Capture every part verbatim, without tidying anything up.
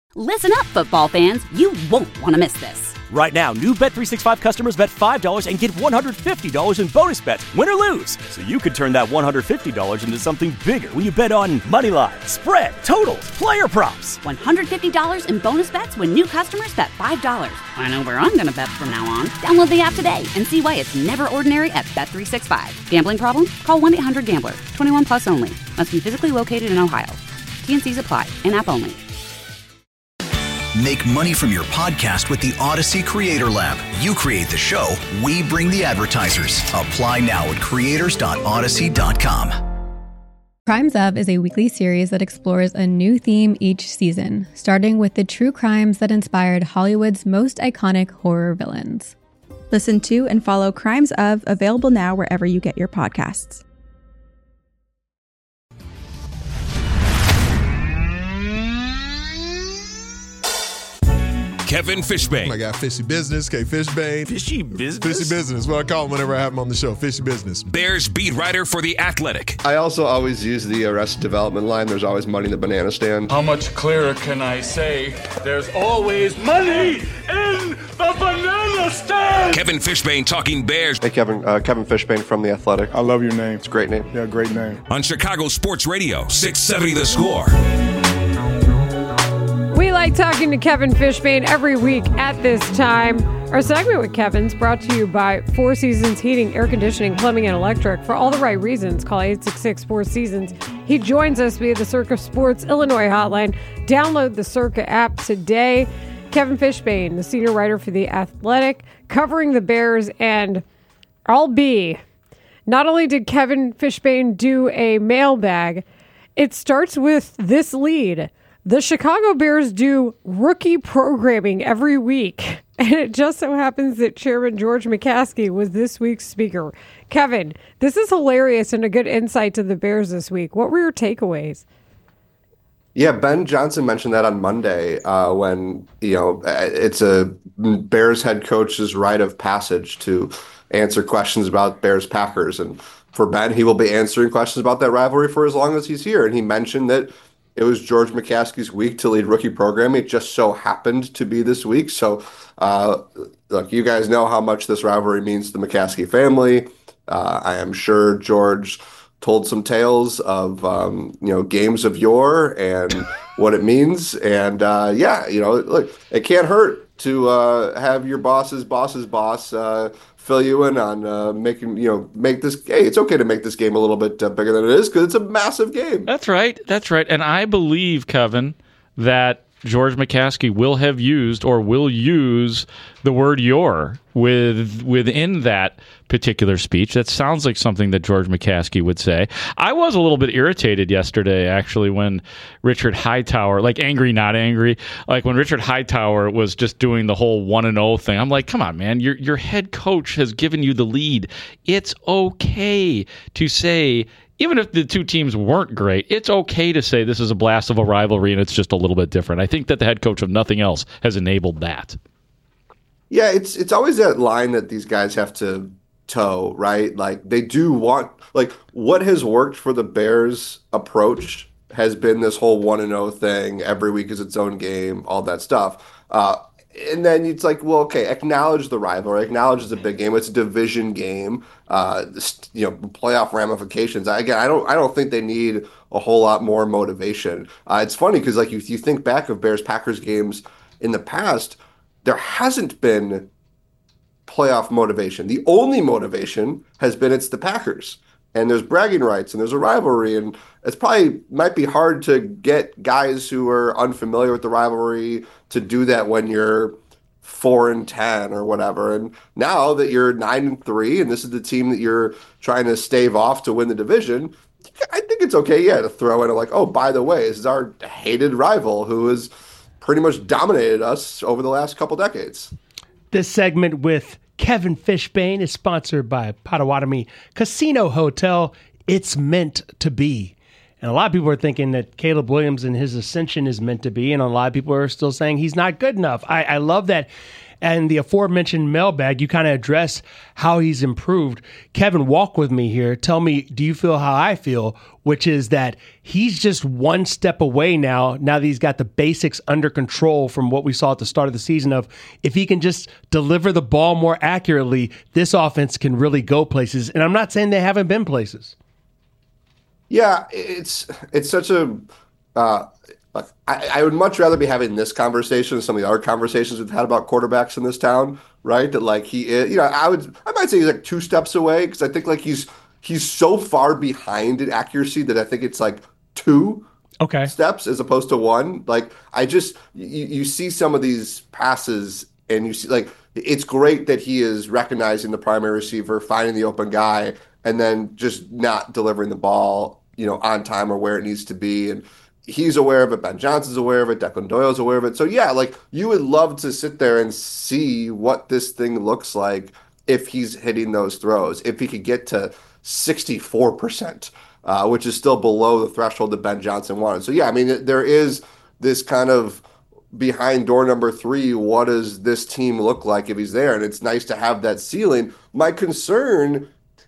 Listen up, football fans. You won't want to miss this. Right now, new Bet three sixty-five customers bet five dollars and get one hundred fifty dollars in bonus bets, win or lose. So you could turn that one hundred fifty dollars into something bigger when you bet on money line, spread, totals, player props. one hundred fifty dollars in bonus bets when new customers bet five dollars. I know where I'm going to bet from now on. Download the app today and see why it's never ordinary at Bet three sixty-five. Gambling problem? Call one eight hundred gambler. twenty-one plus only. Must be physically located in Ohio. T and C's apply. In-app only. Make money from your podcast with the Odyssey Creator Lab. You create the show, we bring the advertisers. Apply now at creators dot odyssey dot com. Crimes Of is a weekly series that explores a new theme each season, starting with the true crimes that inspired Hollywood's most iconic horror villains. Listen to and follow Crimes Of, available now wherever you get your podcasts. Kevin Fishbain. I got Fishy Business, K. Fishbain. Fishy Business? Fishy Business. What I call him whenever I have him on the show. Fishy Business. Bears beat writer for The Athletic. I also always use the Arrested Development line. There's always money in the banana stand. How much clearer can I say? There's always money in the banana stand. Kevin Fishbain talking Bears. Hey, Kevin. Uh, Kevin Fishbain from The Athletic. I love your name. It's a great name. Yeah, great name. On Chicago Sports Radio, six seventy The Score. We like talking to Kevin Fishbain every week at this time. Our segment with Kevin's brought to you by Four Seasons Heating, Air Conditioning, Plumbing, and Electric. For all the right reasons, call eight six six, four seasons. He joins us via the Circa Sports Illinois hotline. Download the Circa app today. Kevin Fishbain, the senior writer for The Athletic, covering the Bears, and I'll be. Not only did Kevin Fishbain do a mailbag, it starts with this lead. The Chicago Bears do rookie programming every week, and it just so happens that Chairman George McCaskey was this week's speaker. Kevin, this is hilarious and a good insight to the Bears this week. What were your takeaways? Yeah, Ben Johnson mentioned that on Monday uh, when, you know, it's a Bears head coach's rite of passage to answer questions about Bears Packers. And for Ben, he will be answering questions about that rivalry for as long as he's here. And he mentioned that it was George McCaskey's week to lead rookie programming. It just so happened to be this week. So, uh, look, you guys know how much this rivalry means to the McCaskey family. Uh, I am sure George told some tales of, um, you know, games of yore and what it means. And, uh, yeah, you know, look, it can't hurt to uh, have your boss's boss's boss uh, fill you in on uh, making, you know, make this, hey, it's okay to make this game a little bit uh, bigger than it is because it's a massive game. That's right. That's right. And I believe, Kevin, that George McCaskey will have used or will use the word "your" with within that particular speech. That sounds like something that George McCaskey would say. I was a little bit irritated yesterday, actually, when Richard Hightower, like angry, not angry, like when Richard Hightower was just doing the whole one and oh thing. I'm like, come on, man, your your head coach has given you the lead. It's okay to say, even if the two teams weren't great, it's okay to say this is a blast of a rivalry and it's just a little bit different. I think that the head coach of nothing else has enabled that. Yeah, it's it's always that line that these guys have to toe, right? Like they do want, like what has worked for the Bears approach has been this whole one and oh thing. Every week is its own game, all that stuff. Uh, and then it's like, well, okay, acknowledge the rivalry, acknowledge it's a big game, it's a division game, uh, you know, playoff ramifications. I, again, I don't, I don't think they need a whole lot more motivation. Uh, it's funny because, like, if you think back of Bears Packers games in the past, there hasn't been playoff motivation. The only motivation has been it's the Packers. And there's bragging rights and there's a rivalry. And it's probably might be hard to get guys who are unfamiliar with the rivalry to do that when you're four and ten or whatever. And now that you're nine and three and this is the team that you're trying to stave off to win the division, I think it's okay, yeah, to throw in a like, oh, by the way, this is our hated rival who has pretty much dominated us over the last couple decades. This segment with Kevin Fishbain is sponsored by Potawatomi Casino Hotel. It's meant to be. And a lot of people are thinking that Caleb Williams and his ascension is meant to be, and a lot of people are still saying he's not good enough. I, I love that. And the aforementioned mailbag, you kind of address how he's improved. Kevin, walk with me here. Tell me, do you feel how I feel, which is that he's just one step away now, now that he's got the basics under control from what we saw at the start of the season of if he can just deliver the ball more accurately, this offense can really go places. And I'm not saying they haven't been places. Yeah, it's it's such a uh, I, I would much rather be having this conversation than some of the other conversations we've had about quarterbacks in this town, right? That like he is, you know, I would I might say he's like two steps away because I think like he's he's so far behind in accuracy that I think it's like two okay. steps as opposed to one. Like I just you, you see some of these passes and you see like it's great that he is recognizing the primary receiver, finding the open guy, and then just not delivering the ball, you know, on time or where it needs to be. And he's aware of it. Ben Johnson's aware of it. Declan Doyle's aware of it. So yeah, like you would love to sit there and see what this thing looks like if he's hitting those throws. If he could get to sixty-four percent, uh, which is still below the threshold that Ben Johnson wanted. So yeah, I mean, there is this kind of behind door number three, what does this team look like if he's there? And it's nice to have that ceiling. My concern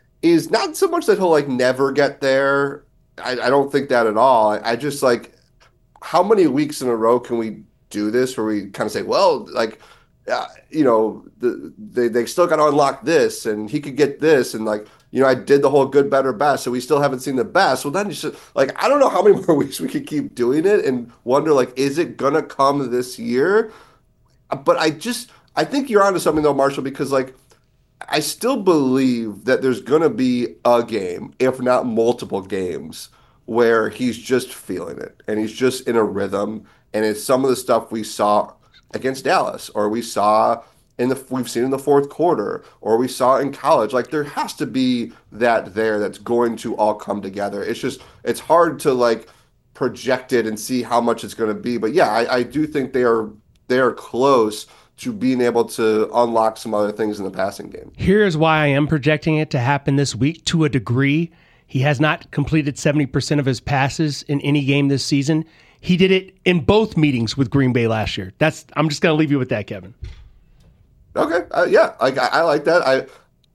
is not so much that he'll like never get there. I, I don't think that at all. I, I just like, how many weeks in a row can we do this where we kind of say, well, like, uh, you know, the, they they still got to unlock this, and he could get this, and like, you know, I did the whole good, better, best, so we still haven't seen the best. Well, then you should like, I don't know how many more weeks we could keep doing it, and wonder like, is it gonna come this year? But I just, I think you're onto something though, Marshall, because like, I still believe that there's going to be a game, if not multiple games, where he's just feeling it and he's just in a rhythm. And it's some of the stuff we saw against Dallas, or we saw in the we've seen in the fourth quarter, or we saw in college. Like there has to be that there that's going to all come together. It's just it's hard to like project it and see how much it's going to be. But yeah, I, I do think they are they are close to being able to unlock some other things in the passing game. Here's why I am projecting it to happen this week to a degree. He has not completed seventy percent of his passes in any game this season. He did it in both meetings with Green Bay last year. That's I'm just going to leave you with that, Kevin. Okay. Uh, yeah, I, I like that. I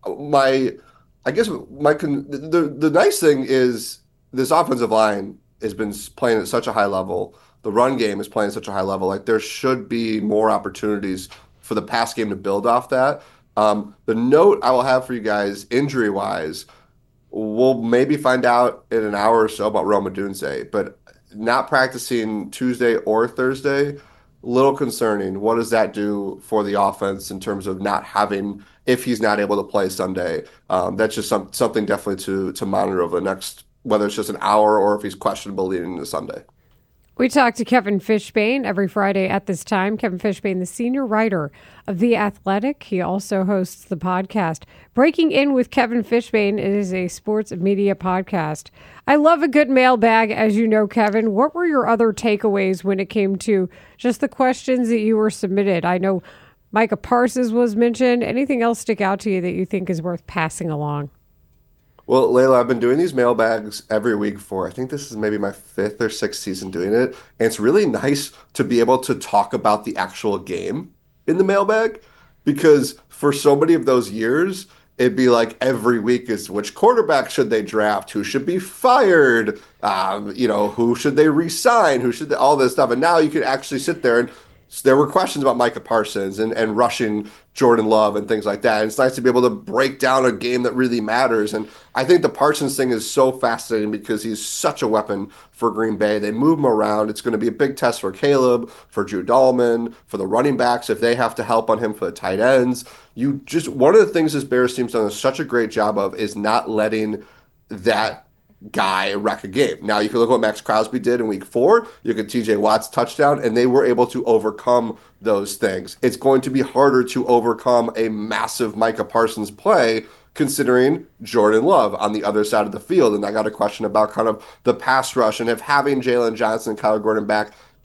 my I guess my the the nice thing is this offensive line has been playing at such a high level. The run game is playing at such a high level. Like there should be more opportunities for the pass game to build off that. Um, the note I will have for you guys, injury wise, we'll maybe find out in an hour or so about Rome Odunze, but not practicing Tuesday or Thursday, little concerning. What does that do for the offense in terms of not having, if he's not able to play Sunday? Um, that's just some, something definitely to to monitor over the next, whether it's just an hour or if he's questionable leading into Sunday. We talk to Kevin Fishbain every Friday at this time. Kevin Fishbain, the senior writer of The Athletic. He also hosts the podcast Breaking In with Kevin Fishbain. It is a sports media podcast. I love a good mailbag, as you know, Kevin. What were your other takeaways when it came to just the questions that you were submitted? I know Micah Parsons was mentioned. Anything else stick out to you that you think is worth passing along? Well, Layla, I've been doing these mailbags every week for, I think this is maybe my fifth or sixth season doing it. And it's really nice to be able to talk about the actual game in the mailbag, because for so many of those years, it'd be like every week is which quarterback should they draft? Who should be fired? Um, you know, who should they re-sign? Who should they, all this stuff. And now you can actually sit there and so there were questions about Micah Parsons and, and rushing Jordan Love and things like that. And it's nice to be able to break down a game that really matters. And I think the Parsons thing is so fascinating because he's such a weapon for Green Bay. They move him around. It's going to be a big test for Caleb, for Drew Dahlman, for the running backs if they have to help on him for the tight ends. You just one of the things this Bears team's done such a great job of is not letting that guy wreck a game. Now, you can look at what Max Crosby did in week four. You look at T J Watt's touchdown, and they were able to overcome those things. It's going to be harder to overcome a massive Micah Parsons play considering Jordan Love on the other side of the field. And I got a question about kind of the pass rush and if having Jalen Johnson and Kyler Gordon back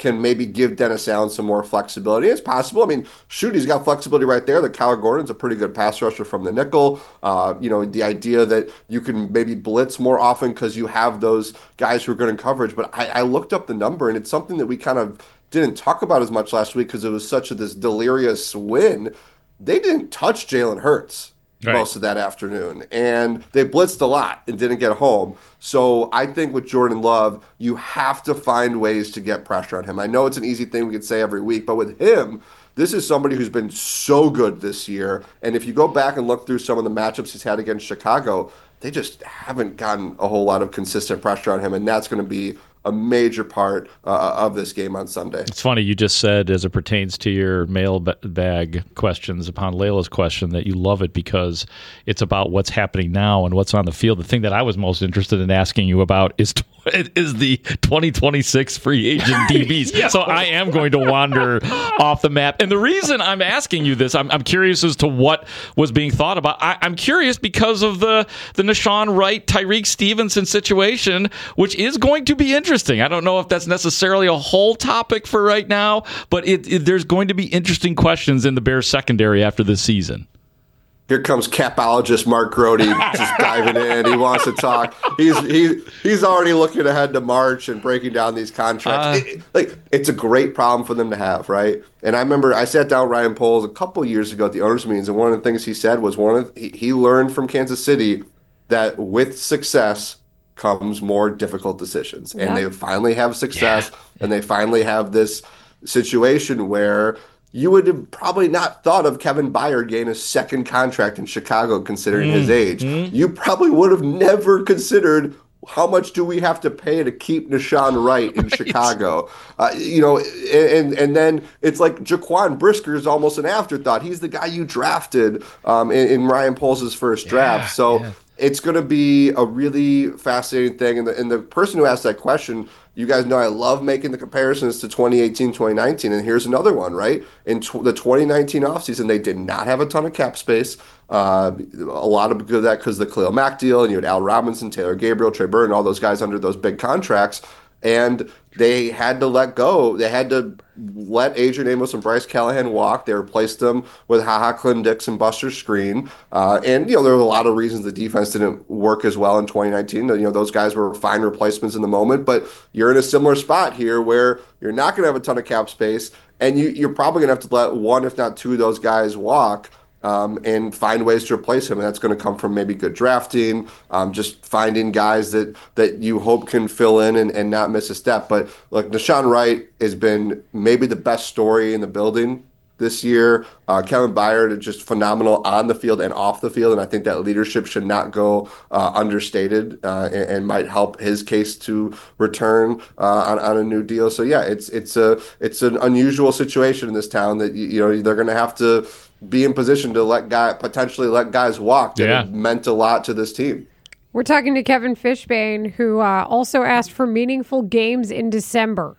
can maybe give Dennis Allen some more flexibility. It's possible. I mean, shoot, he's got flexibility right there. The Kyler Gordon's a pretty good pass rusher from the nickel. Uh, you know, the idea that you can maybe blitz more often because you have those guys who are good in coverage. But I, I looked up the number, and it's something that we kind of didn't talk about as much last week because it was such a this delirious win. They didn't touch Jalen Hurts right. most of that afternoon, and they blitzed a lot and didn't get home. So I think with Jordan Love, you have to find ways to get pressure on him. I know it's an easy thing we could say every week, but with him, this is somebody who's been so good this year. And if you go back and look through some of the matchups he's had against Chicago, they just haven't gotten a whole lot of consistent pressure on him, and that's going to be a major part uh, of this game on Sunday. It's funny, you just said, as it pertains to your mailbag questions upon Layla's question, that you love it because it's about what's happening now and what's on the field. The thing that I was most interested in asking you about is is the twenty twenty-six free agent D Bs. Yeah. So I am going to wander off the map. And the reason I'm asking you this, I'm, I'm curious as to what was being thought about. I, I'm curious because of the, the Nashawn Wright, Tyreek Stevenson situation, which is going to be interesting. I don't know if that's necessarily a whole topic for right now, but it, it, there's going to be interesting questions in the Bears secondary after this season. Here comes capologist Mark Grody just diving in. He wants to talk. He's he he's already looking ahead to March and breaking down these contracts. Uh, it, like it's a great problem for them to have, right? And I remember I sat down with Ryan Poles a couple years ago at the owners' meetings, and one of the things he said was one of he, he learned from Kansas City that with success comes more difficult decisions, yeah. and they finally have success, yeah. and they finally have this situation where you would have probably not thought of Kevin Byard getting a second contract in Chicago considering mm. his age. Mm. You probably would have never considered how much do we have to pay to keep Nashawn Wright in right. Chicago. Uh, you know, and and then it's like Jaquan Brisker is almost an afterthought. He's the guy you drafted um, in, in Ryan Poles' first draft. Yeah, so yeah. it's going to be a really fascinating thing. And the, and the person who asked that question, you guys know I love making the comparisons to twenty eighteen, twenty nineteen, and here's another one, right? In tw- the twenty nineteen offseason, they did not have a ton of cap space. Uh, a lot of that because of the Khalil Mack deal, and you had Al Robinson, Taylor Gabriel, Trey Burton, all those guys under those big contracts. And they had to let go. They had to let Adrian Amos and Bryce Callahan walk. They replaced them with HaHa Clinton Dix and Buster Screen. Uh, and, you know, there were a lot of reasons the defense didn't work as well in twenty nineteen. You know, those guys were fine replacements in the moment. But you're in a similar spot here where you're not going to have a ton of cap space, and you, you're probably going to have to let one, if not two of those guys walk. Um, and find ways to replace him. And that's going to come from maybe good drafting, um, just finding guys that that you hope can fill in and, and not miss a step. But look, Nashawn Wright has been maybe the best story in the building this year. Uh, Kevin Byard is just phenomenal on the field and off the field, and I think that leadership should not go uh, understated uh, and, and might help his case to return uh, on, on a new deal. So yeah, it's it's a it's an unusual situation in this town that you know they're going to have to be in position to let guy potentially let guys walk that yeah. meant a lot to this team. We're talking to Kevin Fishbain, who uh, also asked for meaningful games in December.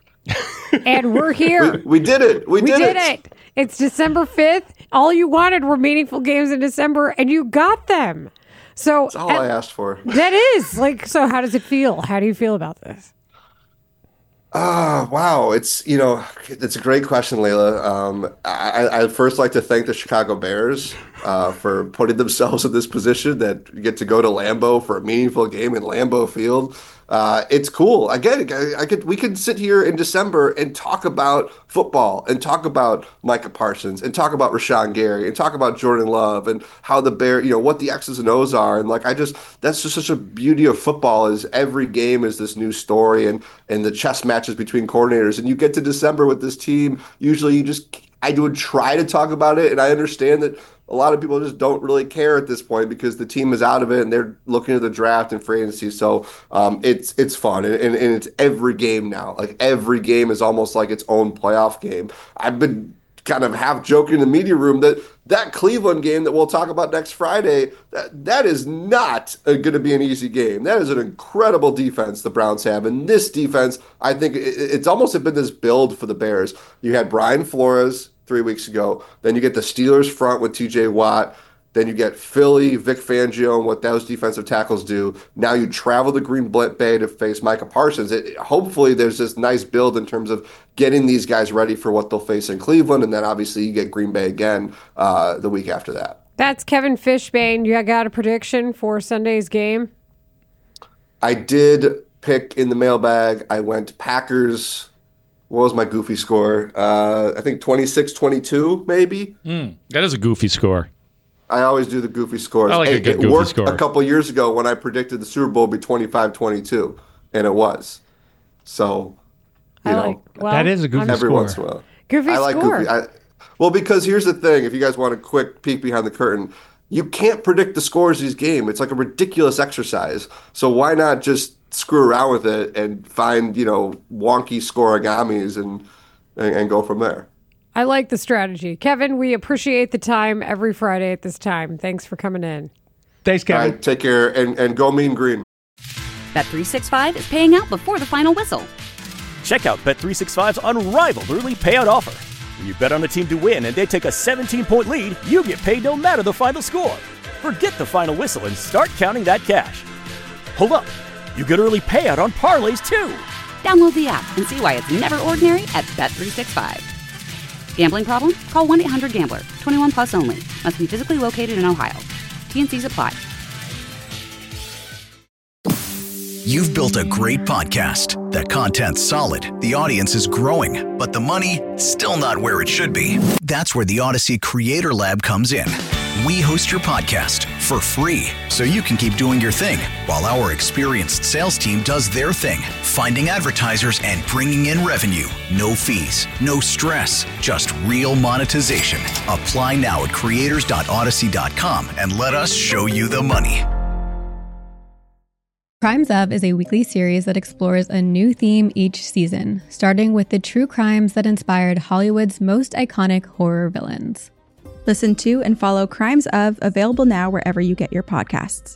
And we're here. We, we did it. We, we did, did it. it. It's December fifth. All you wanted were meaningful games in December, and you got them. So that's all I asked for. That is like. So, how does it feel? How do you feel about this? Ah, wow. It's, you know, it's a great question, Layla. Um, I, I'd first like to thank the Chicago Bears uh, for putting themselves in this position that you get to go to Lambeau for a meaningful game in Lambeau Field. Uh, it's cool. Again, I, I could we could sit here in December and talk about football and talk about Micah Parsons and talk about Rashawn Gary and talk about Jordan Love and how the Bear, you know, what the X's and O's are. And like, I just, that's just such a beauty of football is every game is this new story and, and the chess matches between coordinators. And you get to December with this team, usually you just, I would try to talk about it. And I understand that a lot of people just don't really care at this point because the team is out of it and they're looking at the draft and free agency. So um, it's it's fun and, and, and it's every game now. Like every game is almost like its own playoff game. I've been kind of half joking in the media room that that Cleveland game that we'll talk about next Friday, that, that is not going to be an easy game. That is an incredible defense the Browns have. And this defense, I think it, it's almost been this build for the Bears. You had Brian Flores three weeks ago. Then you get the Steelers front with T J Watt. Then you get Philly, Vic Fangio, and what those defensive tackles do. Now you travel to Green Bay to face Micah Parsons. It, hopefully there's this nice build in terms of getting these guys ready for what they'll face in Cleveland, and then obviously you get Green Bay again uh, the week after that. That's Kevin Fishbane. You got a prediction for Sunday's game? I did pick in the mailbag. I went Packers. What was my goofy score? Uh, I think twenty-six twenty-two, maybe. Mm, that is a goofy score. I always do the goofy scores. I like it, a good it goofy worked score. a couple years ago when I predicted the Super Bowl would be twenty-five twenty-two, and it was. So, you I know, like, well, that is a goofy every score. once in a while. Goofy I like score. goofy. I, well, because here's the thing: if you guys want a quick peek behind the curtain, you can't predict the scores of these games. It's like a ridiculous exercise. So why not just screw around with it and find, you know, wonky scoregamis and, and and go from there. I like the strategy. Kevin, we appreciate the time every Friday at this time. Thanks for coming in. Thanks, Kevin. All right, take care and, and go Mean Green. Bet three sixty-five is paying out before the final whistle. Check out Bet three sixty-five's unrivaled early payout offer. When you bet on a team to win and they take a seventeen-point lead, you get paid no matter the final score. Forget the final whistle and start counting that cash. Hold up. You get early payout on parlays, too. Download the app and see why it's never ordinary at Bet three sixty-five. Gambling problem? Call one eight hundred gambler. twenty-one plus only. Must be physically located in Ohio. T N Cs apply. You've built a great podcast. The content's solid, the audience is growing, but the money, still not where it should be. That's where the Odyssey Creator Lab comes in. We host your podcast for free, so you can keep doing your thing, while our experienced sales team does their thing, finding advertisers and bringing in revenue. No fees, no stress, just real monetization. Apply now at creators dot odyssey dot com and let us show you the money. Crimes Of is a weekly series that explores a new theme each season, starting with the true crimes that inspired Hollywood's most iconic horror villains. Listen to and follow Crimes Of, available now wherever you get your podcasts.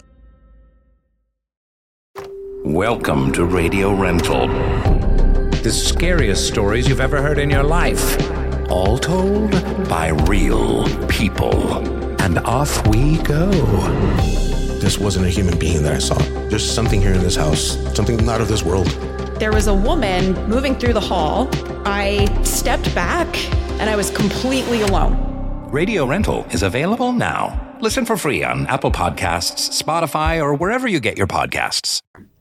Welcome to Radio Rental. The scariest stories you've ever heard in your life. All told by real people. And off we go. This wasn't a human being that I saw. There's something here in this house, something not of this world. There was a woman moving through the hall. I stepped back and I was completely alone. Radio Rental is available now. Listen for free on Apple Podcasts, Spotify, or wherever you get your podcasts.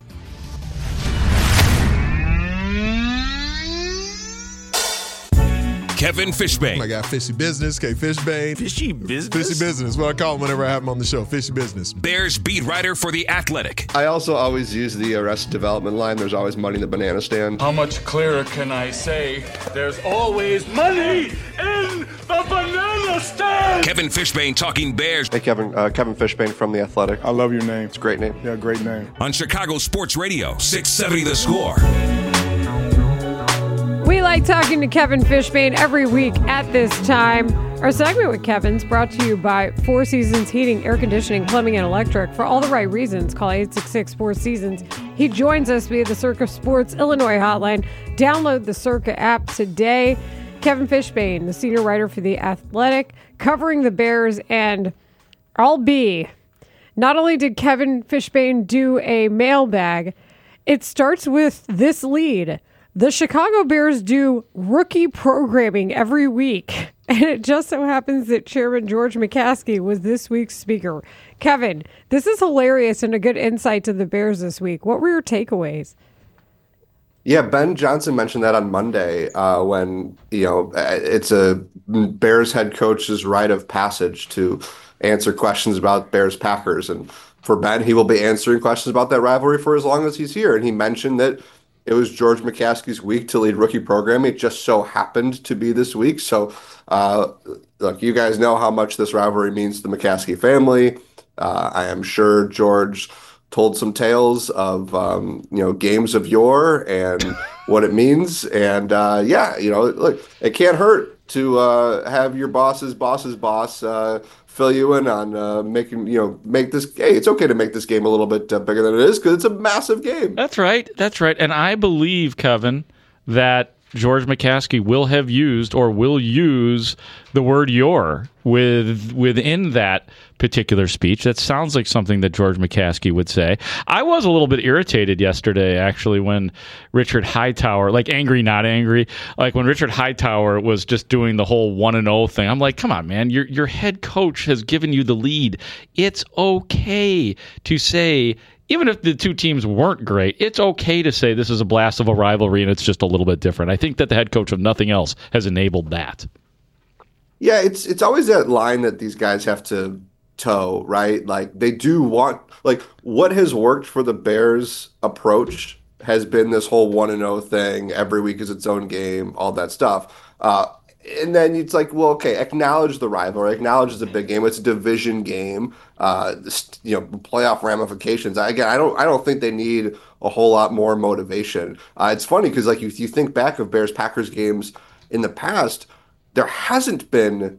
Kevin Fishbane. I got Fishy Business, K Fishbane. Fishy Business? Fishy Business. What I call him whenever I have him on the show. Fishy Business. Bears beat writer for The Athletic. I also always use the Arrested Development line. There's always money in the banana stand. How much clearer can I say? There's always money in the banana stand! Kevin Fishbane talking Bears. Hey, Kevin. Uh, Kevin Fishbane from The Athletic. I love your name. It's a great name. Yeah, great name. On Chicago Sports Radio, six seventy The Score. We like talking to Kevin Fishbane every week at this time. Our segment with Kevin's brought to you by Four Seasons Heating, Air Conditioning, Plumbing, and Electric. For all the right reasons, call eight six six, four seasons. He joins us via the Circa Sports Illinois hotline. Download the Circa app today. Kevin Fishbane, the senior writer for The Athletic, covering the Bears, and I'll be. Not only did Kevin Fishbane do a mailbag, it starts with this lead. The Chicago Bears do rookie programming every week, and it just so happens that Chairman George McCaskey was this week's speaker. Kevin, this is hilarious and a good insight to the Bears this week. What were your takeaways? Yeah, Ben Johnson mentioned that on Monday uh, when, you know, it's a Bears head coach's rite of passage to answer questions about Bears Packers. And for Ben, he will be answering questions about that rivalry for as long as he's here. And he mentioned that it was George McCaskey's week to lead rookie programming. It just so happened to be this week. So, uh, look, you guys know how much this rivalry means to the McCaskey family. Uh, I am sure George told some tales of, um, you know, games of yore and what it means. And, uh, yeah, you know, look, it can't hurt to uh, have your boss's boss's boss uh, fill you in on uh, making, you know, make this, hey, it's okay to make this game a little bit uh, bigger than it is because it's a massive game. That's right. That's right. And I believe, Kevin, that George McCaskey will have used or will use the word "your" with within that particular speech. That sounds like something that George McCaskey would say. I was a little bit irritated yesterday, actually, when Richard Hightower, like angry, not angry, like when Richard Hightower was just doing the whole one and oh thing. I'm like, come on, man, your your head coach has given you the lead. It's okay to say, even if the two teams weren't great, it's okay to say this is a blast of a rivalry and it's just a little bit different. I think that the head coach, of nothing else, has enabled that. Yeah, it's it's always that line that these guys have to toe, right? Like they do want, like what has worked for the Bears approach has been this whole one and oh thing. Every week is its own game, all that stuff. Uh, and then it's like, well, okay, acknowledge the rivalry, acknowledge it's a big game, it's a division game, uh, you know, playoff ramifications. Again, I don't, I don't think they need a whole lot more motivation. Uh, it's funny because like you, you think back of Bears Packers games in the past, there hasn't been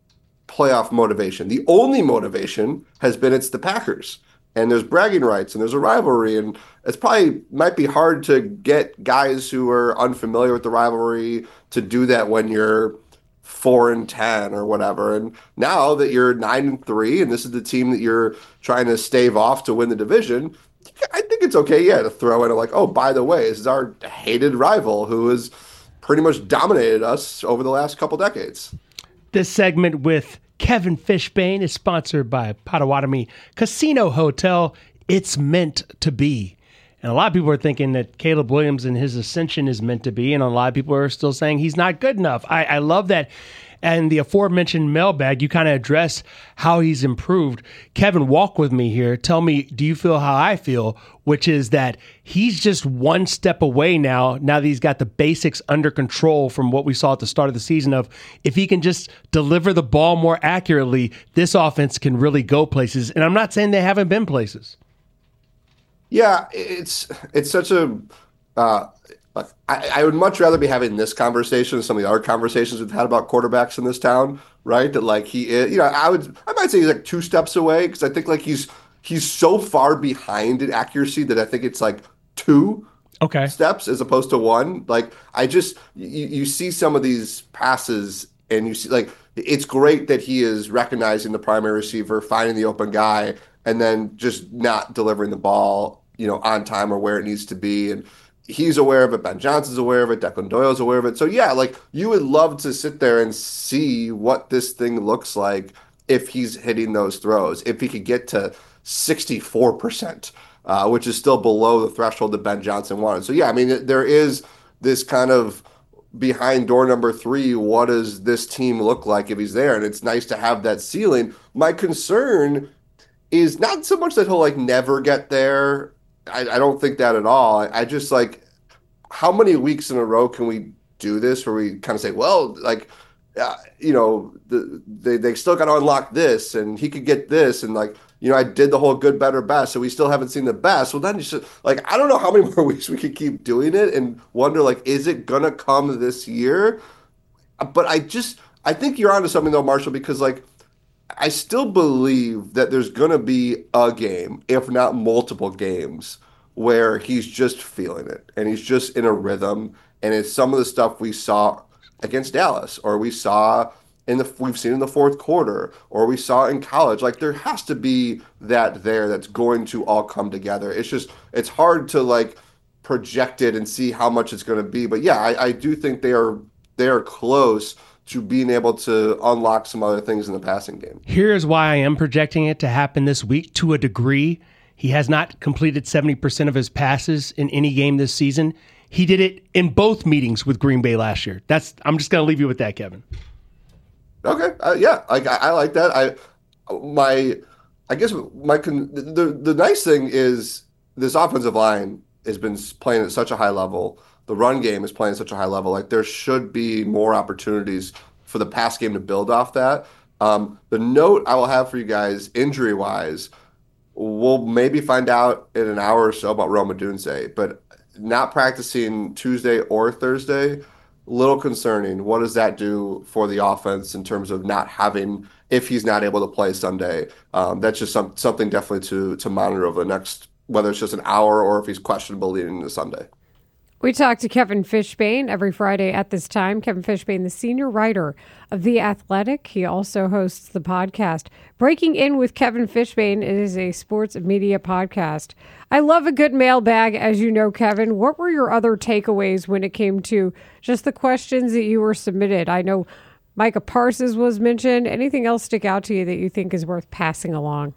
playoff motivation. The only motivation has been it's the Packers. And there's bragging rights and there's a rivalry. And it's probably might be hard to get guys who are unfamiliar with the rivalry to do that when you're four and ten or whatever. And now that you're nine and three and this is the team that you're trying to stave off to win the division, I think it's okay, yeah, to throw in a like, oh, by the way, this is our hated rival who has pretty much dominated us over the last couple decades. This segment with Kevin Fishbain is sponsored by Potawatomi Casino Hotel. It's meant to be. And a lot of people are thinking that Caleb Williams and his ascension is meant to be, and a lot of people are still saying he's not good enough. I, I love that. And the aforementioned mailbag, you kind of address how he's improved. Kevin, walk with me here. Tell me, do you feel how I feel, which is that he's just one step away now, now that he's got the basics under control from what we saw at the start of the season of if he can just deliver the ball more accurately, this offense can really go places. And I'm not saying they haven't been places. Yeah, it's it's such a uh, I, I would much rather be having this conversation than some of the other conversations we've had about quarterbacks in this town, right? That like he is, you know, I would I might say he's like two steps away because I think like he's he's so far behind in accuracy that I think it's like two okay steps as opposed to one. Like I just you, you see some of these passes and you see like it's great that he is recognizing the primary receiver, finding the open guy, and then just not delivering the ball, you know, on time or where it needs to be. And he's aware of it. Ben Johnson's aware of it. Declan Doyle's aware of it. So yeah, like you would love to sit there and see what this thing looks like if he's hitting those throws. If he could get to sixty-four percent, uh, which is still below the threshold that Ben Johnson wanted. So yeah, I mean, there is this kind of behind door number three, what does this team look like if he's there? And it's nice to have that ceiling. My concern is not so much that he'll like never get there. I, I don't think that at all. I, I just like, how many weeks in a row can we do this where we kind of say, well, like, uh, you know, the, they they still got to unlock this, and he could get this, and like, you know, I did the whole good, better, best, so we still haven't seen the best. Well, then you should like, I don't know how many more weeks we could keep doing it, and wonder like, is it gonna come this year? But I just, I think you're onto something though, Marshall, because like, I still believe that there's going to be a game, if not multiple games, where he's just feeling it and he's just in a rhythm. And it's some of the stuff we saw against Dallas, or we saw in the we've seen in the fourth quarter, or we saw in college. Like there has to be that there that's going to all come together. It's just it's hard to like project it and see how much it's going to be. But yeah, I, I do think they are they are close to being able to unlock some other things in the passing game. Here's why I am projecting it to happen this week to a degree. He has not completed seventy percent of his passes in any game this season. He did it in both meetings with Green Bay last year. That's I'm just going to leave you with that, Kevin. Okay. Uh, yeah, I, I like that. I my I guess my the the nice thing is this offensive line has been playing at such a high level. The run game is playing at such a high level. Like there should be more opportunities for the pass game to build off that. Um, the note I will have for you guys, injury wise, we'll maybe find out in an hour or so about Rome Odunze, but not practicing Tuesday or Thursday, little concerning. What does that do for the offense in terms of not having, if he's not able to play Sunday? Um, that's just some, something definitely to to monitor over the next, whether it's just an hour or if he's questionable leading into Sunday. We talk to Kevin Fishbain every Friday at this time. Kevin Fishbain, the senior writer of The Athletic. He also hosts the podcast Breaking In with Kevin Fishbain. It is a sports media podcast. I love a good mailbag, as you know, Kevin. What were your other takeaways when it came to just the questions that you were submitted? I know Micah Parsons was mentioned. Anything else stick out to you that you think is worth passing along?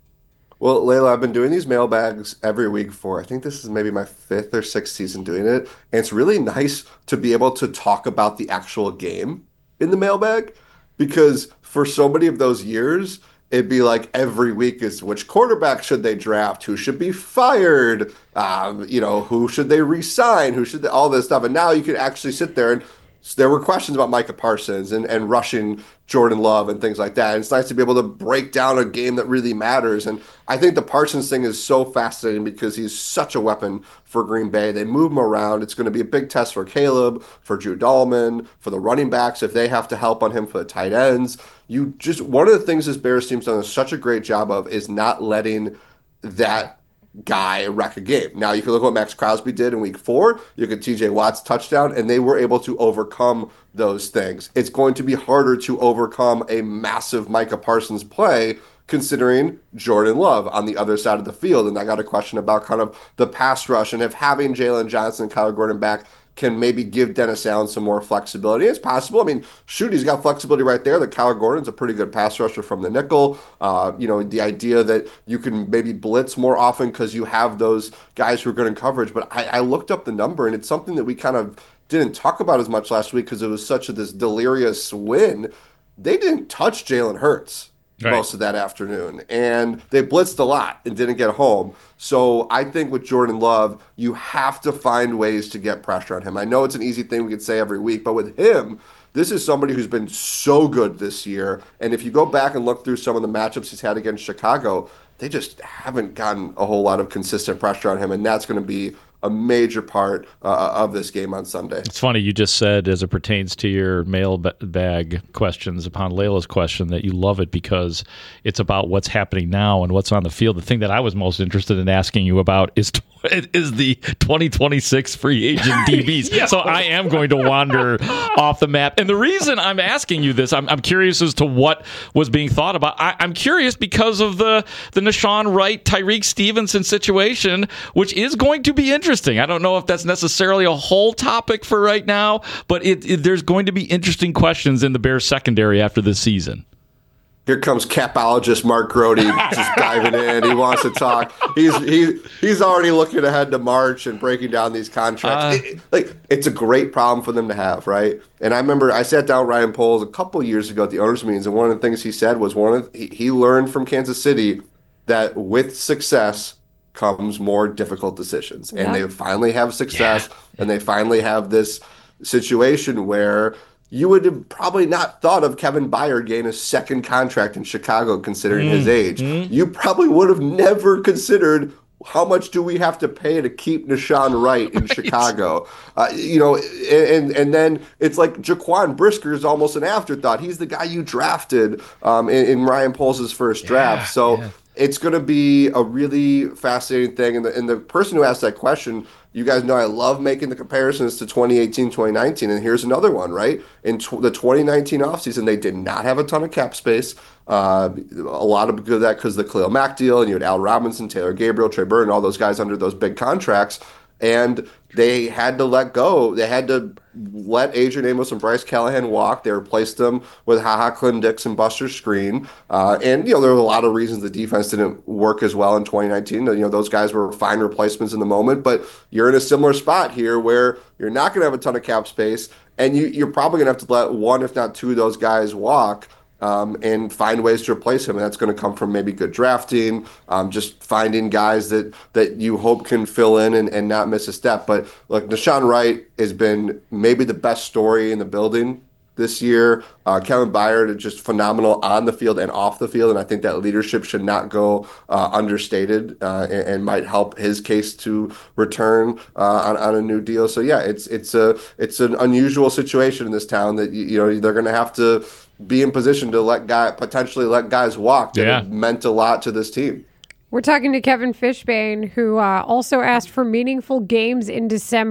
Well, Layla, I've been doing these mailbags every week for, I think this is maybe my fifth or sixth season doing it. And it's really nice to be able to talk about the actual game in the mailbag, because for so many of those years, it'd be like every week is which quarterback should they draft? Who should be fired? Um, you know, who should they re-sign? Who should they, all this stuff. And now you can actually sit there and there were questions about Micah Parsons and, and rushing Jordan Love and things like that. And it's nice to be able to break down a game that really matters. And I think the Parsons thing is so fascinating because he's such a weapon for Green Bay. They move him around. It's going to be a big test for Caleb, for Drew Dahlman, for the running backs if they have to help on him, for the tight ends. You just one of the things this Bears team's done such a great job of is not letting that guy wreck a game. Now, you can look at what Max Crosby did in week four. You look at T J Watt's touchdown, and they were able to overcome those things. It's going to be harder to overcome a massive Micah Parsons play considering Jordan Love on the other side of the field. And I got a question about kind of the pass rush and if having Jalen Johnson and Kyler Gordon back can maybe give Dennis Allen some more flexibility. It's possible. I mean, shoot, he's got flexibility right there. That Kyler Gordon's a pretty good pass rusher from the nickel. Uh, you know, the idea that you can maybe blitz more often because you have those guys who are good in coverage. But I, I looked up the number, and it's something that we kind of didn't talk about as much last week because it was such a this delirious win. They didn't touch Jalen Hurts right. most of that afternoon, and they blitzed a lot and didn't get home. So I think with Jordan Love, you have to find ways to get pressure on him. I know it's an easy thing we could say every week, but with him, this is somebody who's been so good this year. And if you go back and look through some of the matchups he's had against Chicago, they just haven't gotten a whole lot of consistent pressure on him, and that's going to be a major part uh, of this game on Sunday. It's funny, you just said, as it pertains to your mailbag questions upon Layla's question, that you love it because it's about what's happening now and what's on the field. The thing that I was most interested in asking you about is is the twenty twenty-six free agent D Bs. yeah. So I am going to wander off the map. And the reason I'm asking you this, I'm, I'm curious as to what was being thought about. I, I'm curious because of the, the Nashawn Wright, Tyreek Stevenson situation, which is going to be interesting. I don't know if that's necessarily a whole topic for right now, but it, it, there's going to be interesting questions in the Bears secondary after this season. Here comes capologist Mark Grody just diving in. He wants to talk. He's he he's already looking ahead to March and breaking down these contracts. Uh, it, like it's a great problem for them to have, right? And I remember I sat down with Ryan Poles a couple of years ago at the owners' meetings, and one of the things he said was one of he, he learned from Kansas City that with success comes more difficult decisions, and yeah. they finally have success, yeah. and they finally have this situation where you would have probably not thought of Kevin Byard getting a second contract in Chicago considering mm. his age. Mm. You probably would have never considered how much do we have to pay to keep Nashawn Wright in right. Chicago. Uh, you know, and and then it's like Jaquan Brisker is almost an afterthought. He's the guy you drafted um, in, in Ryan Poles' first yeah, draft. So yeah. it's going to be a really fascinating thing. And the, and the person who asked that question, you guys know I love making the comparisons to twenty eighteen, twenty nineteen, and here's another one, right? In tw- the twenty nineteen offseason, they did not have a ton of cap space. Uh, a lot of that because of the Khalil Mack deal, and you had Al Robinson, Taylor Gabriel, Trey Burton, all those guys under those big contracts, and they had to let go. They had to let Adrian Amos and Bryce Callahan walk. They replaced them with HaHa Clinton Dix and Buster Screen. Uh, and, you know, there were a lot of reasons the defense didn't work as well in twenty nineteen. You know, those guys were fine replacements in the moment, but you're in a similar spot here where you're not going to have a ton of cap space, and you, you're probably going to have to let one, if not two of those guys walk. Um, and find ways to replace him. And that's going to come from maybe good drafting, um, just finding guys that that you hope can fill in and, and not miss a step. But look, Nashawn Wright has been maybe the best story in the building this year. Uh, Kevin Byard is just phenomenal on the field and off the field, and I think that leadership should not go uh, understated uh, and, and might help his case to return uh, on, on a new deal. So yeah, it's it's a it's an unusual situation in this town that you, you know they're going to have to be in position to let guy potentially let guys walk that yeah. have meant a lot to this team. We're talking to Kevin Fishbain, who uh, also asked for meaningful games in December.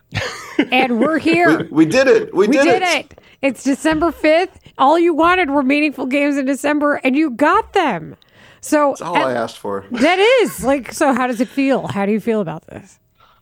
And we're here. we, we did it. We, we did, did it. it. It's December fifth. All you wanted were meaningful games in December, and you got them. So That's all I asked for. That is. like. So how does it feel? How do you feel about this?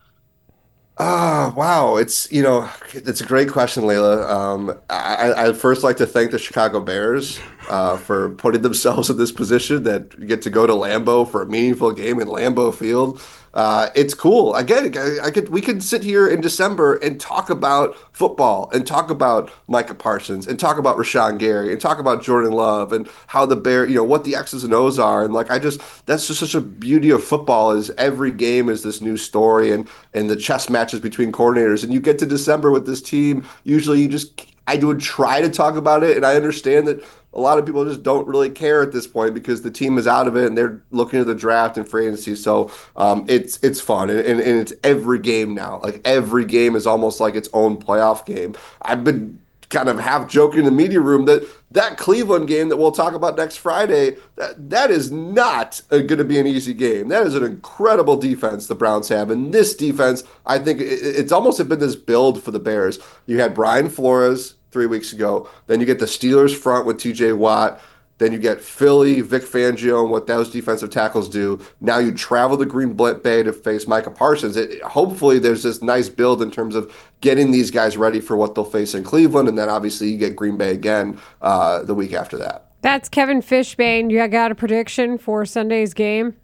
Ah, wow. It's, you know, it's a great question, Layla. Um, I, I'd first like to thank the Chicago Bears uh, for putting themselves in this position that you get to go to Lambeau for a meaningful game in Lambeau Field. Uh, it's cool. Again, I, I could we could sit here in December and talk about football and talk about Micah Parsons and talk about Rashawn Gary and talk about Jordan Love and how the Bear, you know, what the X's and O's are. And like, I just, that's just such a beauty of football is every game is this new story and, and the chess matches between coordinators. And you get to December with this team, usually you just, I would try to talk about it. And I understand that a lot of people just don't really care at this point because the team is out of it and they're looking at the draft and free agency. So um, it's it's fun and, and, and it's every game now. Like every game is almost like its own playoff game. I've been kind of half joking in the media room that that Cleveland game that we'll talk about next Friday, that, that is not going to be an easy game. That is an incredible defense the Browns have. And this defense, I think it, it's almost been this build for the Bears. You had Brian Flores three weeks ago. Then you get the Steelers front with T J Watt. Then you get Philly, Vic Fangio, and what those defensive tackles do. Now you travel to Green Bay to face Micah Parsons. It, hopefully there's this nice build in terms of getting these guys ready for what they'll face in Cleveland. And then obviously you get Green Bay again uh, the week after that. That's Kevin Fishbane. You got a prediction for Sunday's game?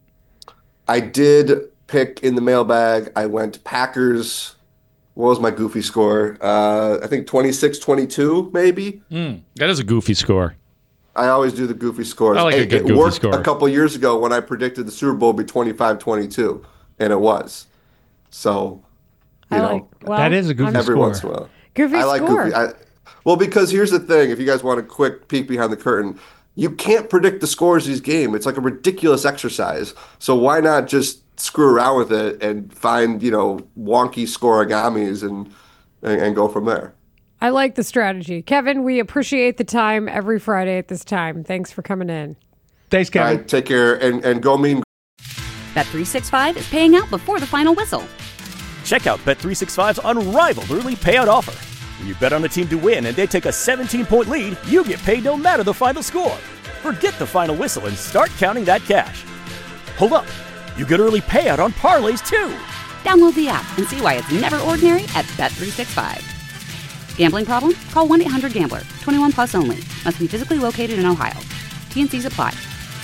I did pick in the mailbag. I went Packers. What was my goofy score? Uh, I think twenty-six twenty-two, maybe. Mm, that is a goofy score. I always do the goofy scores. I like hey, a good it goofy worked score. a couple years ago when I predicted the Super Bowl would be twenty-five twenty-two, and it was. So, you I know. like, well, that is a goofy every score. once in a while. Goofy I like score. goofy. I, well, because here's the thing. If you guys want a quick peek behind the curtain, you can't predict the scores of these games. It's like a ridiculous exercise. So why not just screw around with it and find, you know, wonky scorigamis and, and, and go from there. I like the strategy. Kevin, we appreciate the time every Friday at this time. Thanks for coming in. Thanks, Kevin. All right, take care and, and go mean. Bet three sixty-five is paying out before the final whistle. Check out Bet three sixty-five's unrivaled early payout offer. When you bet on a team to win and they take a seventeen-point lead, you get paid no matter the final score. Forget the final whistle and start counting that cash. Hold up. You get early payout on parlays, too. Download the app and see why it's never ordinary at Bet three sixty-five. Gambling problem? Call one eight hundred gambler. twenty-one plus only. Must be physically located in Ohio. T N Cs apply.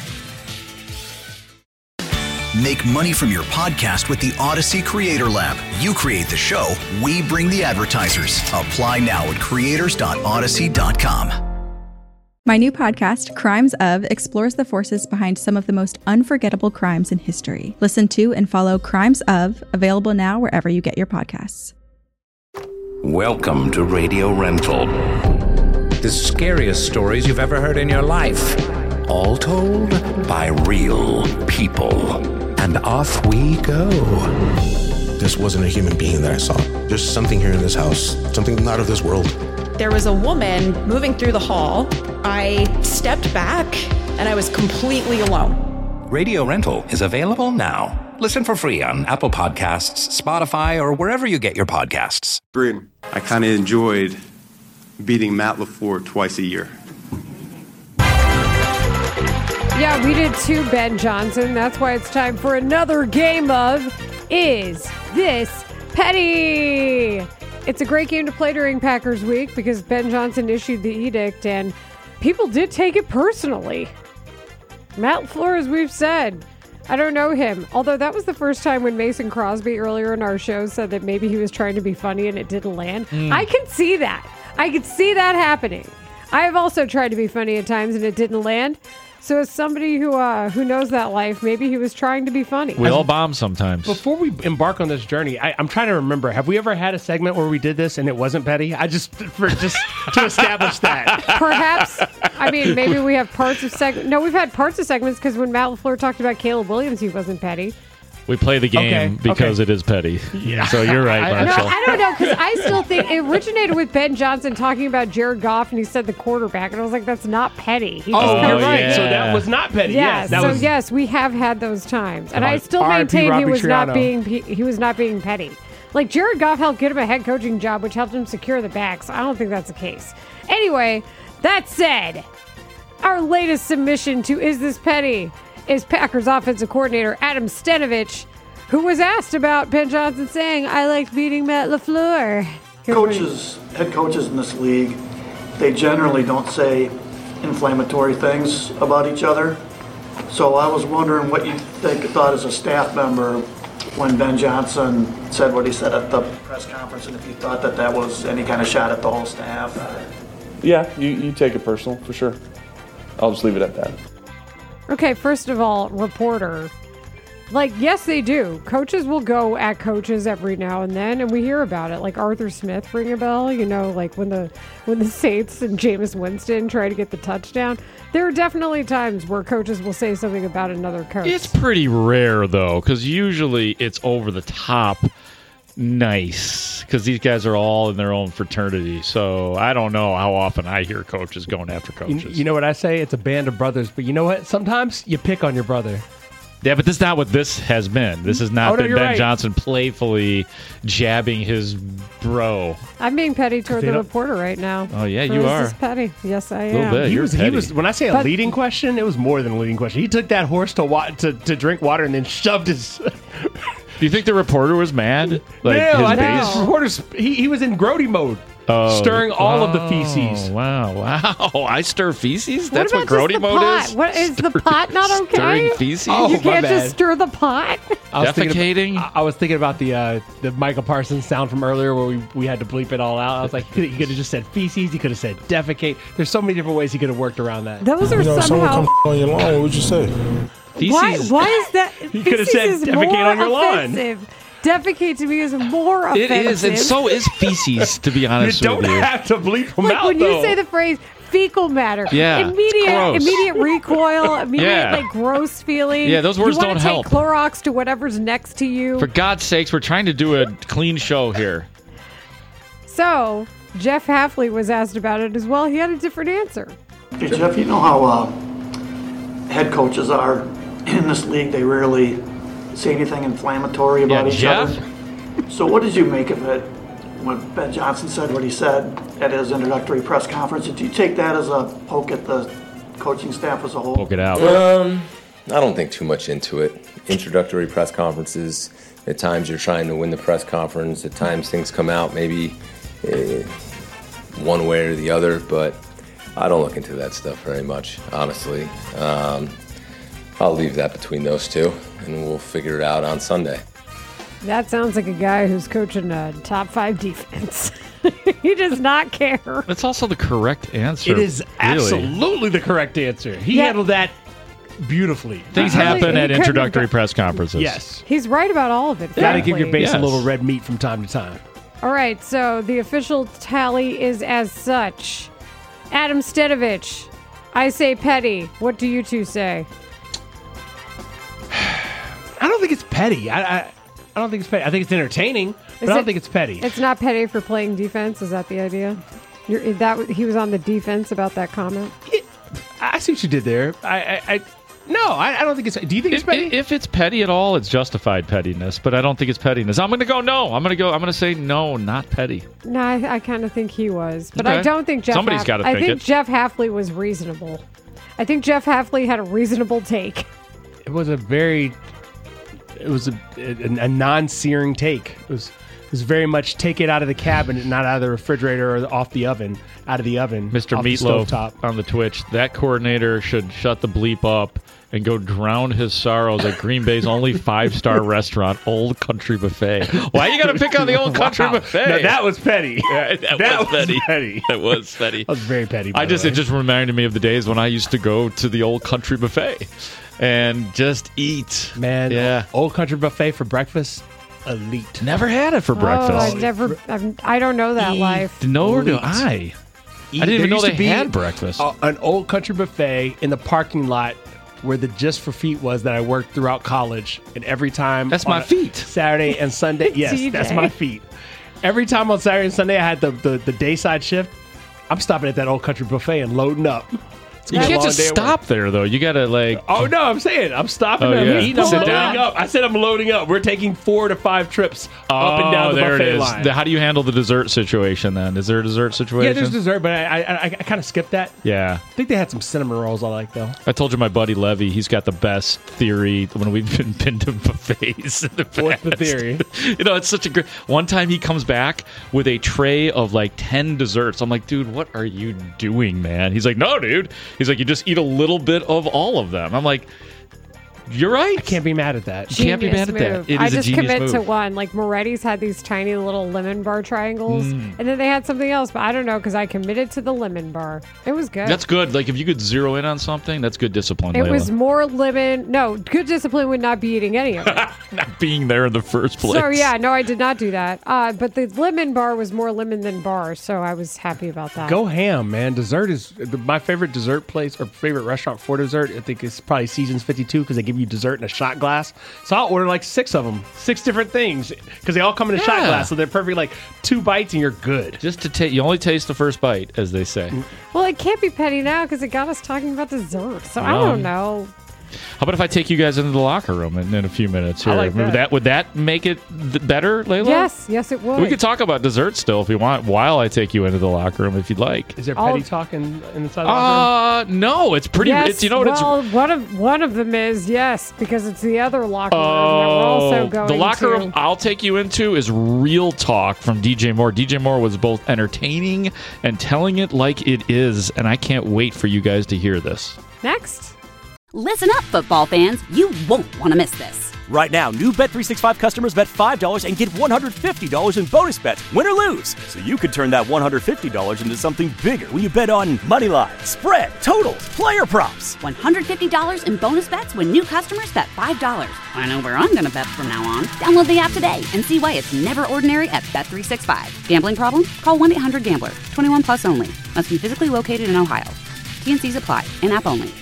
Make money from your podcast with the Odyssey Creator Lab. You create the show, we bring the advertisers. Apply now at creators dot odyssey dot com. My new podcast, Crimes Of, explores the forces behind some of the most unforgettable crimes in history. Listen to and follow Crimes Of, available now wherever you get your podcasts. Welcome to Radio Rental. The scariest stories you've ever heard in your life. All told by real people. And off we go. This wasn't a human being that I saw. There's something here in this house, something not of this world. There was a woman moving through the hall. I stepped back and I was completely alone. Radio Rental is available now. Listen for free on Apple Podcasts, Spotify, or wherever you get your podcasts. Green. I kind of enjoyed beating Matt LaFleur twice a year. Yeah, we did too, Ben Johnson. That's why it's time for another game of Is This Petty? It's a great game to play during Packers week because Ben Johnson issued the edict and people did take it personally. Matt LaFleur, as we've said, I don't know him. Although that was the first time when Mason Crosby earlier in our show said that maybe he was trying to be funny and it didn't land. Mm. I can see that. I can see that happening. I have also tried to be funny at times and it didn't land. So as somebody who uh, who knows that life, maybe he was trying to be funny. We all bomb sometimes. Before we embark on this journey, I, I'm trying to remember, have we ever had a segment where we did this and it wasn't petty? I just, for just to establish that. Perhaps, I mean, maybe we have parts of segments. No, we've had parts of segments because when Matt LaFleur talked about Caleb Williams, he wasn't petty. We play the game okay, because okay. it is petty. Yeah. So you're right, I, Marshall. no, I don't know, because I still think it originated with Ben Johnson talking about Jared Goff, and he said the quarterback, and I was like, that's not petty. He oh, just you're right. yeah. So that was not petty. Yes. yes so was... yes, we have had those times, and I still R I P maintain he Robbie was Triano. not being he, he was not being petty. Like, Jared Goff helped get him a head coaching job, which helped him secure the backs. I don't think that's the case. Anyway, that said, our latest submission to Is This Petty is Packers offensive coordinator Adam Stenavich, who was asked about Ben Johnson saying, I liked beating Matt LaFleur. Here's Coaches, head coaches in this league, they generally don't say inflammatory things about each other. So I was wondering what you think thought as a staff member when Ben Johnson said what he said at the press conference, and if you thought that that was any kind of shot at the whole staff. Yeah, you, you take it personal, for sure. I'll just leave it at that. Okay, first of all, reporter. Like, yes, they do. Coaches will go at coaches every now and then, and we hear about it. Like Arthur Smith, ring a bell. You know, like when the when the Saints and Jameis Winston try to get the touchdown. There are definitely times where coaches will say something about another coach. It's pretty rare, though, because usually it's over the top nice, because these guys are all in their own fraternity. So I don't know how often I hear coaches going after coaches. You, you know what I say? It's a band of brothers. But you know what? Sometimes you pick on your brother. Yeah, but this is not what this has been. This has not Oh, no, been you're Ben right. Johnson playfully jabbing his bro. I'm being petty toward They the don't- reporter right now. Oh, yeah, For you Is are. This Petty? Yes, I am. Little bit. He You're was, he petty. was. When I say a But- leading question, it was more than a leading question. He took that horse to wa- to, to drink water and then shoved his. Do you think the reporter was mad? Like no, his I think base? this reporter's. He, he was in Grody mode, Oh. stirring all of the Oh, feces. Wow, wow! I stir feces. What That's about what Grody just the mode pot? is. What is the pot not okay? Stirring feces. Oh, you my can't bad. just stir the pot. I was thinking Defecating? about- I, I was thinking about the uh, the Michael Parsons sound from earlier where we, we had to bleep it all out. I was like, he could have just said feces. He could have said defecate. There's so many different ways he could have worked around that. Those are You know, if someone somehow. come on your lawn, what would you say? Why? Why is that? He could have said feces is defecate more on your lawn. offensive. Defecate to me is more It offensive. is, and so is feces. To be honest You don't with you, have to bleep them Like out when though. you say the phrase fecal matter, Yeah, immediate, gross. immediate recoil, immediate Yeah. like gross feeling. Yeah, those words you wanna don't take help. Clorox to whatever's next to you. for God's sakes, we're trying to do a clean show here. So Jeff Halfley was asked about it as well. He had a different answer. Hey, Jeff, you know how uh, head coaches are in this league? They rarely say anything inflammatory about Yeah, each Jeff? other. So what did you make of it when Ben Johnson said what he said at his introductory press conference? Did you take that as a poke at the coaching staff as a whole? Poke it out. Um, I don't think too much into it. Introductory press conferences, at times you're trying to win the press conference, at times things come out maybe uh, one way or the other, but I don't look into that stuff very much, honestly. Um, I'll leave that between those two, and we'll figure it out on Sunday. That sounds like a guy who's coaching a top five defense. He does not care. That's also the correct answer. It is really. absolutely the correct answer. He Yeah. handled that beautifully. Things Uh, happen he at couldn't introductory have- press conferences. Yes. He's right about all of it. Got to give your frankly. base Yes. a little red meat from time to time. All right, so the official tally is as such. Adam Stedovich, I say petty. What do you two say? I don't think it's petty. I, I, I don't think it's petty. I think it's entertaining, but Is I don't it- think it's petty. It's not petty for playing defense. Is that the idea? You're, that he was on the defense about that comment. I see what you did there. I, I, I no, I, I don't think it's. Do you think it's If, petty? if it's petty at all, it's justified pettiness, but I don't think it's pettiness. I'm going to go no. I'm going to go. I'm going to say no, not petty. No, I, I kind of think he was, but I Okay. don't think Jeff. Somebody's Half- gotta I think think it. Jeff Halfley was reasonable. I think Jeff Halfley had a reasonable take. It was a very. It was a, a, a non-searing take. It was. It was very much take it out of the cabinet, not out of the refrigerator or off the oven, out of the oven. Mister off the Meatloaf stovetop. on the Twitch. That coordinator should shut the bleep up and go drown his sorrows at Green Bay's only five-star restaurant, Old Country Buffet. Why you got to pick on the Old Country Wow. Buffet? No, that was petty. Yeah, that, That was, was petty. petty. That was petty. That was very petty. by I the just way. it just reminded me of the days when I used to go to the Old Country Buffet and just eat. Man, yeah, Old Country Buffet for breakfast, elite. Never had it for breakfast. Oh, I never. I've, I don't know that life. Nor do Elite. I. Eat- I didn't even there know used they to be had breakfast. a- an Old Country Buffet in the parking lot where the Just for Feet was that I worked throughout college. And every time That's on my a- feet. Saturday and Sunday. Yes, T J. that's my feet. Every time on Saturday and Sunday I had the, the, the dayside shift, I'm stopping at that Old Country Buffet and loading up. It's You gonna be a can't long just day at work. stop there, though. You got to, like... Oh, no, I'm saying. I'm stopping. Oh, I'm yeah. eating. I'm Sit loading down. up. I said I'm loading up. We're taking four to five trips Oh, up and down the there buffet it is. line. The- how do you handle the dessert situation, then? Is there a dessert situation? Yeah, there's dessert, but I I, I, I kind of skipped that. Yeah. I think they had some cinnamon rolls I like, though. I told you my buddy Levy, he's got the best theory when we've been, been to buffets in the past. What's the theory? You know, it's such a great... One time he comes back with a tray of like ten desserts. I'm like, dude, what are you doing, man? He's like, no, dude. He's like, you just eat a little bit of all of them. I'm like... You're right. I can't be mad at that. You can't be mad Genius at that. move. It I is a just genius commit move. to one. Like Moretti's had these tiny little lemon bar triangles, Mm. and then they had something else, but I don't know because I committed to the lemon bar. It was good. That's good. Like, if you could zero in on something, that's good discipline, It Layla. was more lemon. No, good discipline would not be eating any of it. Not being there in the first place. So yeah, no, I did not do that. Uh, but the lemon bar was more lemon than bar, so I was happy about that. Go ham, man. Dessert is the, my favorite dessert place or favorite restaurant for dessert. I think it's probably Seasons fifty-two because they give you dessert in a shot glass. So I'll order like six of them, six different things because they all come in a shot Yeah. glass. So they're perfect, like two bites and you're good. Just to take, you only taste the first bite, as they say. Well, it can't be petty now because it got us talking about dessert. So I Well, don't know. How about if I take you guys into the locker room in, in a few minutes here? I like would that. that would that make it th- better, Layla? Yes, yes, it would. We could talk about dessert still if you want while I take you into the locker room if you'd like. Is there I'll- petty talk in, inside the locker room? Uh, no, it's pretty. Yes, It's, you know what? well, it's one of one of them is yes, because it's the other locker room that we're also going the locker to. room I'll take you into is real talk from D J Moore. D J Moore was both entertaining and telling it like it is, and I can't wait for you guys to hear this. Next. Listen up, football fans. You won't want to miss this. Right now, new Bet three sixty-five customers bet five dollars and get one hundred fifty dollars in bonus bets, win or lose. So you could turn that one hundred fifty dollars into something bigger when you bet on money line, spread, totals, player props. one hundred fifty dollars in bonus bets when new customers bet five dollars. I know where I'm going to bet from now on. Download the app today and see why it's never ordinary at Bet three sixty-five. Gambling problem? Call one eight hundred gambler. twenty-one plus only. Must be physically located in Ohio. T and C's apply. In-app only.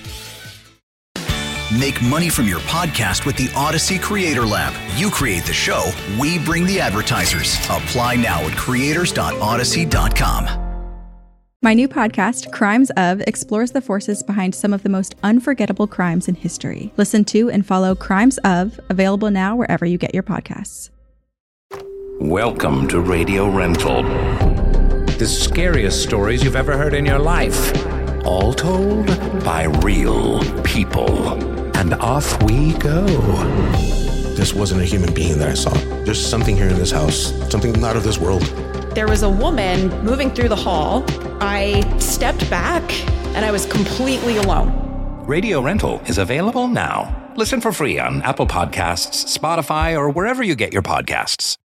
Make money from your podcast with the Odyssey Creator Lab. You create the show, we bring the advertisers. Apply now at creators dot odyssey dot com. My new podcast, Crimes Of, explores the forces behind some of the most unforgettable crimes in history. Listen to and follow Crimes Of, available now wherever you get your podcasts. Welcome to Radio Rental. The scariest stories you've ever heard in your life. All told by real people. And off we go. This wasn't a human being that I saw. There's something here in this house, something not of this world. There was a woman moving through the hall. I stepped back and I was completely alone. Radio Rental is available now. Listen for free on Apple Podcasts, Spotify, or wherever you get your podcasts.